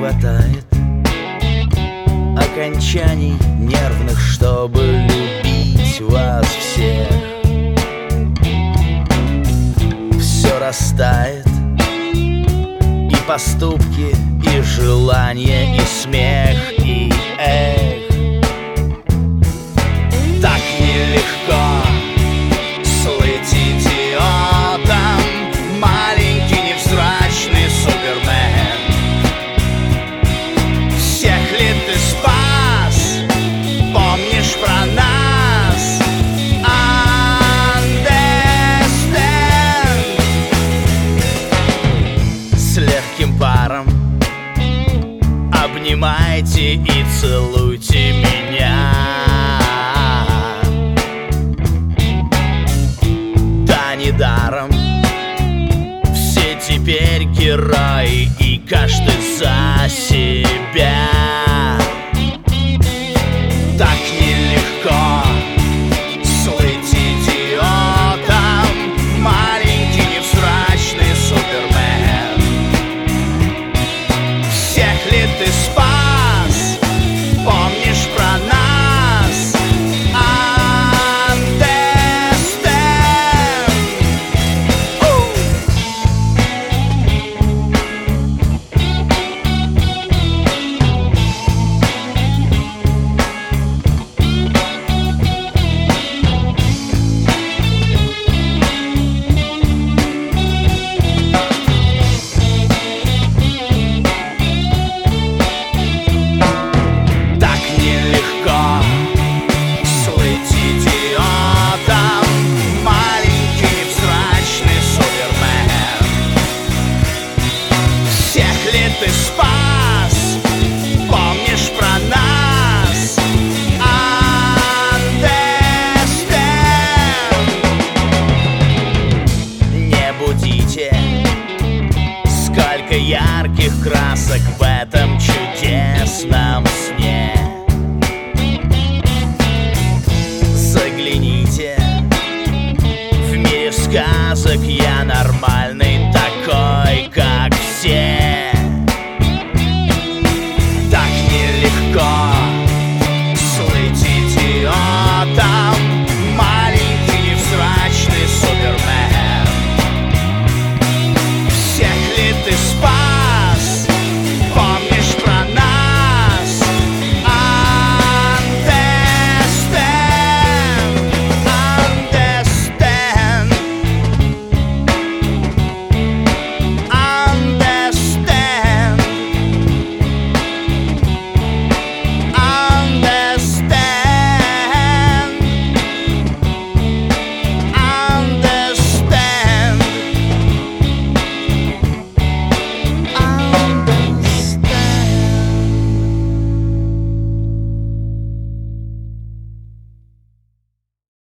хватает окончаний нервных, чтобы любить вас всех. Все растает, и поступки, и желания, и смех, и эх. Так нелегко слыть идиотом, маленький невзрачный супермен. Всех ли ты спас? Помнишь про нас? Understand. С легким паром обнимайте и целуйте меня. Да, недаром все теперь герои, и каждый за себя. Так нелегко слыть идиотом, маленький невзрачный супермен. Всех ли ты спас? Помнишь про нас? Understand. Так нелегко слыть идиотом, маленький невзрачный супермен. Всех ли ты спас? Помнишь про нас? Understand. Не будите, сколько ярких красок в этом чудесном сне. Загляните в мире сказок